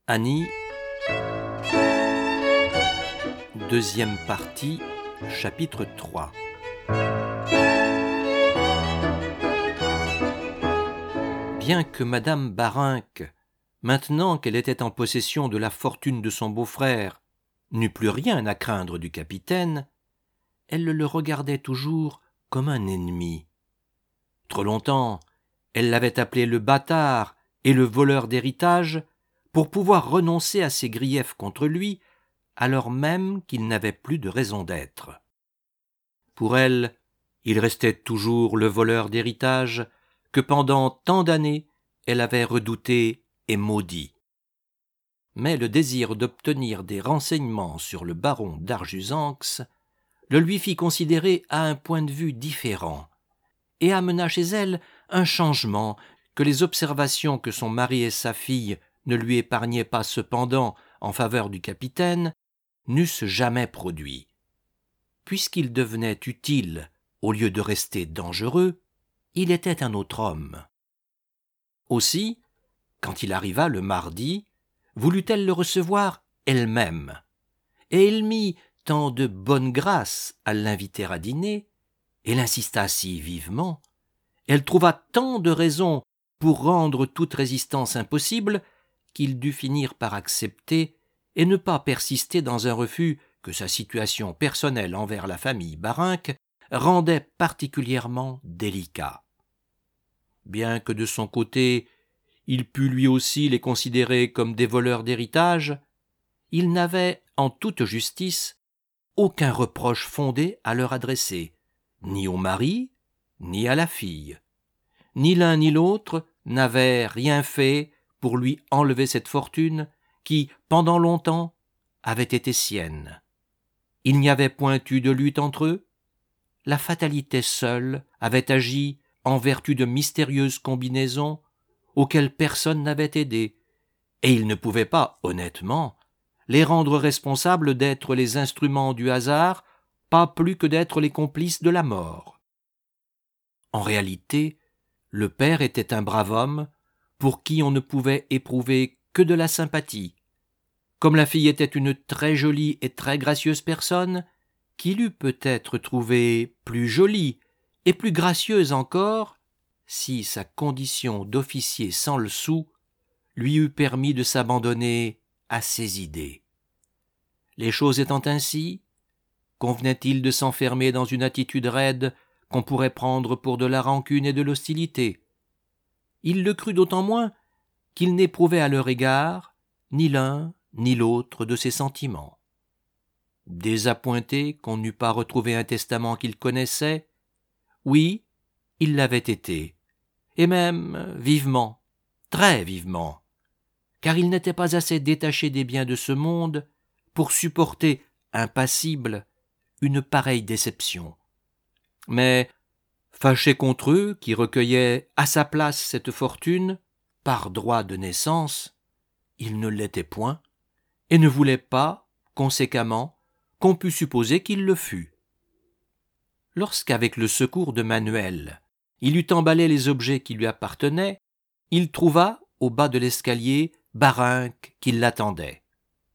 Annie, deuxième partie, chapitre 3. Bien que madame Barinck, maintenant qu'elle était en possession de la fortune de son beau-frère, n'eût plus rien à craindre du capitaine, elle le regardait toujours comme un ennemi. Trop longtemps, elle l'avait appelé le bâtard et le voleur d'héritage pour pouvoir renoncer à ses griefs contre lui, alors même qu'il n'avait plus de raison d'être. Pour elle, il restait toujours le voleur d'héritage que pendant tant d'années elle avait redouté et maudit. Mais le désir d'obtenir des renseignements sur le baron d'Arjusanx le lui fit considérer à un point de vue différent et amena chez elle un changement que les observations que son mari et sa fille ne lui épargnaient pas cependant en faveur du capitaine n'eussent jamais produit. Puisqu'il devenait utile au lieu de rester dangereux, il était un autre homme. Aussi, quand il arriva le mardi, voulut-elle le recevoir elle-même, et elle mit tant de bonne grâce à l'inviter à dîner, elle insista si vivement, elle trouva tant de raisons pour rendre toute résistance impossible qu'il dut finir par accepter et ne pas persister dans un refus que sa situation personnelle envers la famille Barinck rendait particulièrement délicat. Bien que de son côté, il pût lui aussi les considérer comme des voleurs d'héritage, il n'avait, en toute justice, aucun reproche fondé à leur adresser, ni au mari, ni à la fille. Ni l'un ni l'autre n'avaient rien fait pour lui enlever cette fortune qui, pendant longtemps, avait été sienne. Il n'y avait point eu de lutte entre eux. La fatalité seule avait agi en vertu de mystérieuses combinaisons auxquelles personne n'avait aidé, et il ne pouvait pas, honnêtement, les rendre responsables d'être les instruments du hasard, pas plus que d'être les complices de la mort. En réalité, le père était un brave homme pour qui on ne pouvait éprouver que de la sympathie. Comme la fille était une très jolie et très gracieuse personne, qu'il eût peut-être trouvée plus jolie et plus gracieuse encore si sa condition d'officier sans le sou lui eût permis de s'abandonner à ses idées. Les choses étant ainsi, convenait-il de s'enfermer dans une attitude raide qu'on pourrait prendre pour de la rancune et de l'hostilité? Il le crut d'autant moins qu'il n'éprouvait à leur égard ni l'un ni l'autre de ses sentiments. Désappointé qu'on n'eût pas retrouvé un testament qu'il connaissait, oui, il l'avait été, et même vivement, très vivement, car il n'était pas assez détaché des biens de ce monde pour supporter, impassible, une pareille déception. Mais, fâché contre eux qui recueillaient à sa place cette fortune, par droit de naissance, il ne l'était point, et ne voulait pas, conséquemment, qu'on pût supposer qu'il le fût. Lorsqu'avec le secours de Manuel, il eut emballé les objets qui lui appartenaient, il trouva, au bas de l'escalier, Barinck qui l'attendait.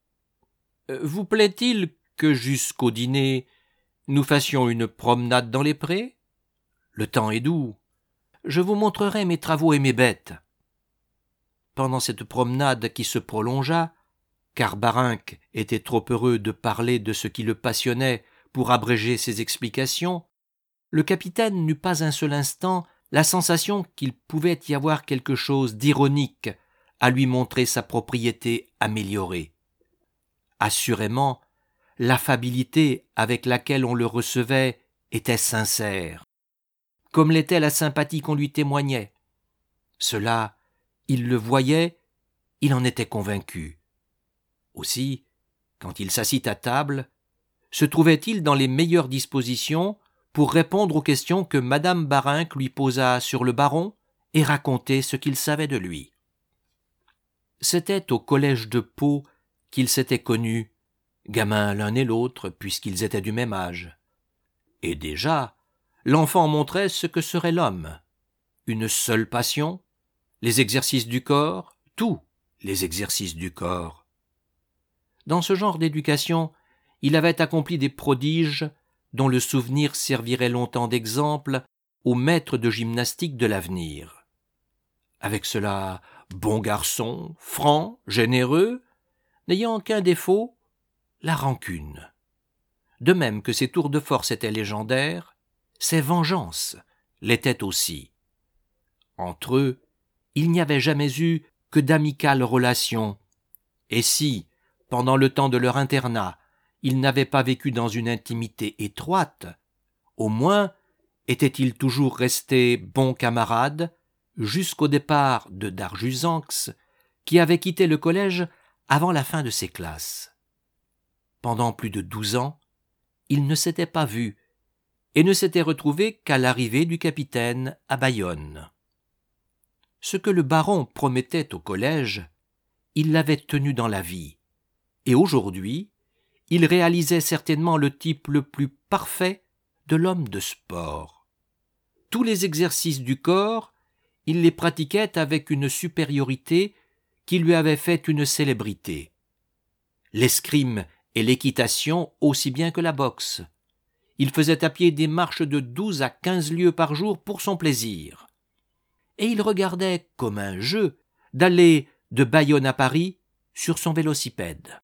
« Vous plaît-il que jusqu'au dîner, nous fassions une promenade dans les prés? Le temps est doux. Je vous montrerai mes travaux et mes bêtes. » Pendant cette promenade qui se prolongea, car Barinck était trop heureux de parler de ce qui le passionnait pour abréger ses explications, le capitaine n'eut pas un seul instant la sensation qu'il pouvait y avoir quelque chose d'ironique à lui montrer sa propriété améliorée. Assurément, l'affabilité avec laquelle on le recevait était sincère, comme l'était la sympathie qu'on lui témoignait. Cela, il le voyait, il en était convaincu. Aussi, quand il s'assit à table, se trouvait-il dans les meilleures dispositions pour répondre aux questions que madame Barinck lui posa sur le baron et raconter ce qu'il savait de lui. C'était au collège de Pau qu'ils s'étaient connus, gamins l'un et l'autre puisqu'ils étaient du même âge. Et déjà, l'enfant montrait ce que serait l'homme. Une seule passion, les exercices du corps, tout, les exercices du corps. Dans ce genre d'éducation, il avait accompli des prodiges dont le souvenir servirait longtemps d'exemple aux maîtres de gymnastique de l'avenir. Avec cela, bon garçon, franc, généreux, n'ayant qu'un défaut, la rancune. De même que ses tours de force étaient légendaires, ses vengeances l'étaient aussi. Entre eux, il n'y avait jamais eu que d'amicales relations, et si, pendant le temps de leur internat, ils n'avaient pas vécu dans une intimité étroite, au moins étaient-ils toujours restés bons camarades jusqu'au départ de Darjusanx, qui avait quitté le collège avant la fin de ses classes. Pendant plus de 12 ans, ils ne s'étaient pas vus et ne s'étaient retrouvés qu'à l'arrivée du capitaine à Bayonne. Ce que le baron promettait au collège, il l'avait tenu dans la vie, et aujourd'hui, il réalisait certainement le type le plus parfait de l'homme de sport. Tous les exercices du corps, il les pratiquait avec une supériorité qui lui avait fait une célébrité. L'escrime et l'équitation aussi bien que la boxe. Il faisait à pied des marches de 12 à 15 lieues par jour pour son plaisir. Et il regardait comme un jeu d'aller de Bayonne à Paris sur son vélocipède.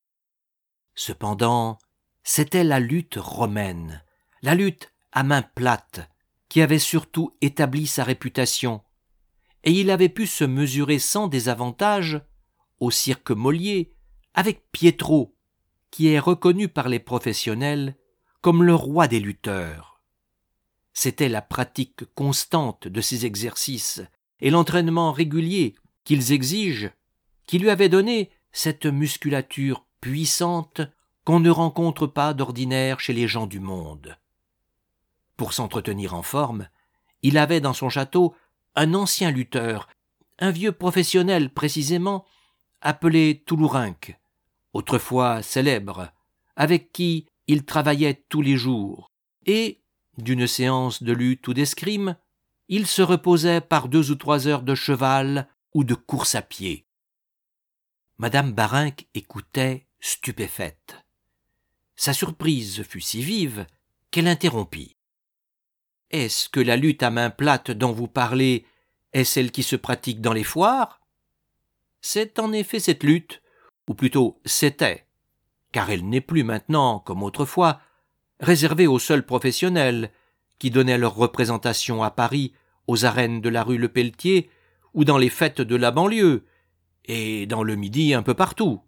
Cependant, c'était la lutte romaine, la lutte à main plate, qui avait surtout établi sa réputation, et il avait pu se mesurer sans désavantage au cirque Molier avec Pietro, qui est reconnu par les professionnels comme le roi des lutteurs. C'était la pratique constante de ces exercices et l'entraînement régulier qu'ils exigent qui lui avaient donné cette musculature puissante qu'on ne rencontre pas d'ordinaire chez les gens du monde. Pour s'entretenir en forme, il avait dans son château un ancien lutteur, un vieux professionnel précisément, appelé Toulourinque, autrefois célèbre, avec qui il travaillait tous les jours, et, d'une séance de lutte ou d'escrime, il se reposait par 2 ou 3 heures de cheval ou de course à pied. Madame Barinck écoutait stupéfaite. Sa surprise fut si vive qu'elle interrompit. « Est-ce que la lutte à main plate dont vous parlez est celle qui se pratique dans les foires ?» C'est en effet cette lutte, ou plutôt c'était, car elle n'est plus maintenant, comme autrefois, réservée aux seuls professionnels qui donnaient leur représentation à Paris aux arènes de la rue Lepelletier ou dans les fêtes de la banlieue, et dans le Midi un peu partout.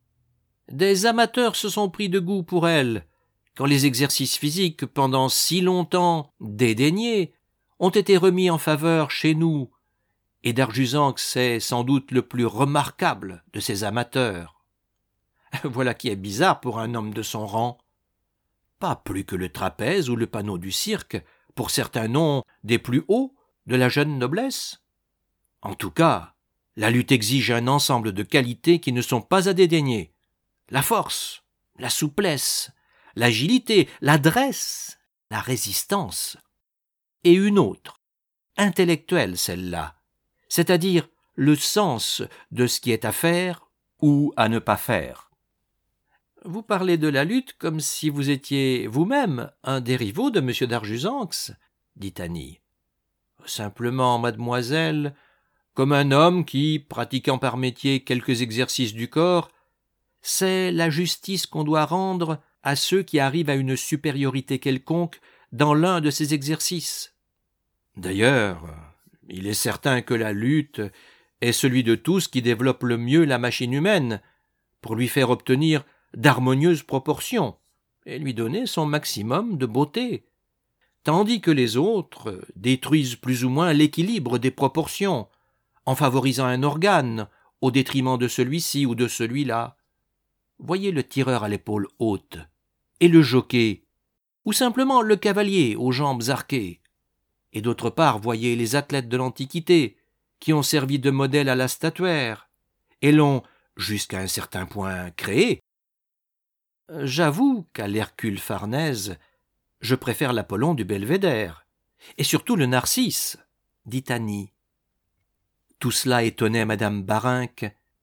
Des amateurs se sont pris de goût pour elle, quand les exercices physiques, pendant si longtemps dédaignés, ont été remis en faveur chez nous, et Darjusanx est sans doute le plus remarquable de ces amateurs. Voilà qui est bizarre pour un homme de son rang. Pas plus que le trapèze ou le panneau du cirque, pour certains noms des plus hauts de la jeune noblesse. En tout cas, la lutte exige un ensemble de qualités qui ne sont pas à dédaigner. La force, la souplesse, l'agilité, l'adresse, la résistance. Et une autre, intellectuelle celle-là, c'est-à-dire le sens de ce qui est à faire ou à ne pas faire. Vous parlez de la lutte comme si vous étiez vous-même un des rivaux de M. Darjusanx, dit Annie. Simplement, mademoiselle, comme un homme qui, pratiquant par métier quelques exercices du corps, sait la justice qu'on doit rendre à ceux qui arrivent à une supériorité quelconque dans l'un de ces exercices. D'ailleurs, il est certain que la lutte est celui de tous qui développe le mieux la machine humaine, pour lui faire obtenir d'harmonieuses proportions et lui donner son maximum de beauté, tandis que les autres détruisent plus ou moins l'équilibre des proportions, en favorisant un organe au détriment de celui-ci ou de celui-là. Voyez le tireur à l'épaule haute, et le jockey, ou simplement le cavalier aux jambes arquées. Et d'autre part, voyez les athlètes de l'Antiquité, qui ont servi de modèle à la statuaire, et l'ont, jusqu'à un certain point, créé. J'avoue qu'à l'Hercule Farnèse, je préfère l'Apollon du Belvédère, et surtout le Narcisse, dit Annie. Tout cela étonnait madame Barinck,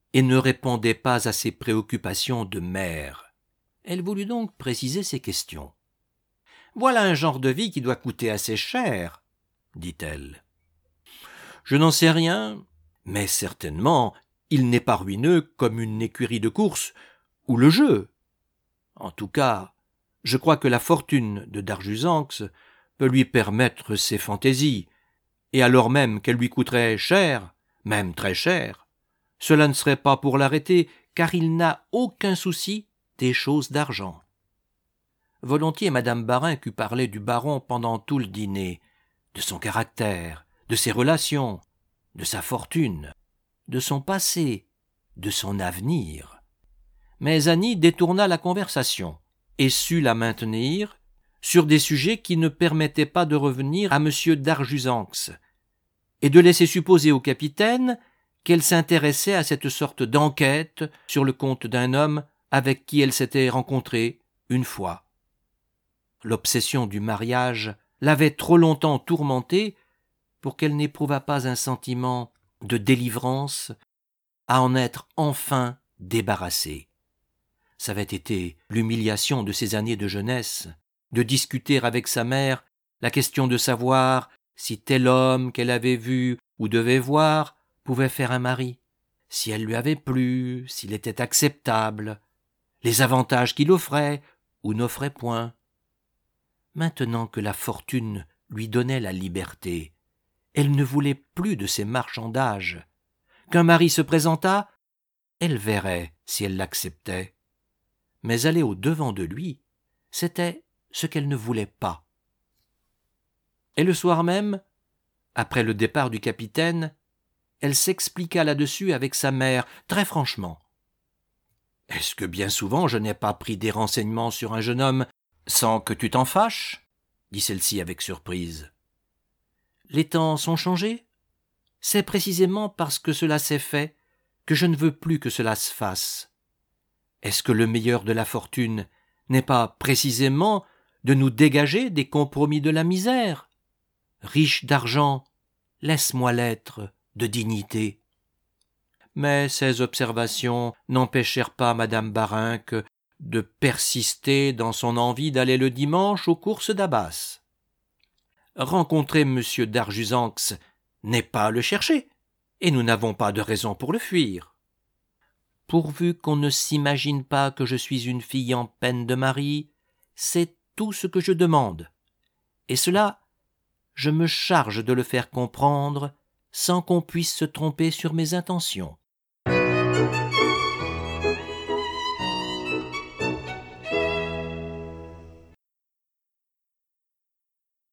et ne répondait pas à ses préoccupations de mère. Elle voulut donc préciser ses questions. « Voilà un genre de vie qui doit coûter assez cher, » dit-elle. « Je n'en sais rien, mais certainement il n'est pas ruineux comme une écurie de course ou le jeu. En tout cas, je crois que la fortune de D'Arjusanx peut lui permettre ses fantaisies, et alors même qu'elle lui coûterait cher, même très cher, cela ne serait pas pour l'arrêter, car il n'a aucun souci des choses d'argent. » Volontiers madame Barinck eût parlé du baron pendant tout le dîner, de son caractère, de ses relations, de sa fortune, de son passé, de son avenir. Mais Annie détourna la conversation et sut la maintenir sur des sujets qui ne permettaient pas de revenir à M. d'Arjusanx et de laisser supposer au capitaine qu'elle s'intéressait à cette sorte d'enquête sur le compte d'un homme avec qui elle s'était rencontrée une fois. L'obsession du mariage l'avait trop longtemps tourmentée pour qu'elle n'éprouvât pas un sentiment de délivrance à en être enfin débarrassée. Ç'avait été l'humiliation de ses années de jeunesse, de discuter avec sa mère la question de savoir si tel homme qu'elle avait vu ou devait voir pouvait faire un mari, si elle lui avait plu, s'il était acceptable, les avantages qu'il offrait ou n'offrait point. Maintenant que la fortune lui donnait la liberté, elle ne voulait plus de ces marchandages. Qu'un mari se présentât, elle verrait si elle l'acceptait. Mais aller au-devant de lui, c'était ce qu'elle ne voulait pas. Et le soir même, après le départ du capitaine, elle s'expliqua là-dessus avec sa mère, très franchement. « Est-ce que bien souvent je n'ai pas pris des renseignements sur un jeune homme sans que tu t'en fâches ?» dit celle-ci avec surprise. « Les temps sont changés. C'est précisément parce que cela s'est fait que je ne veux plus que cela se fasse. Est-ce que le meilleur de la fortune n'est pas précisément de nous dégager des compromis de la misère? Riche d'argent, laisse-moi l'être de dignité. » Mais ces observations n'empêchèrent pas madame Barinck de persister dans son envie d'aller le dimanche aux courses d'Abbas. Rencontrer M. d'Arjusanx n'est pas le chercher, et nous n'avons pas de raison pour le fuir. Pourvu qu'on ne s'imagine pas que je suis une fille en peine de mari, c'est tout ce que je demande. Et cela, je me charge de le faire comprendre sans qu'on puisse se tromper sur mes intentions.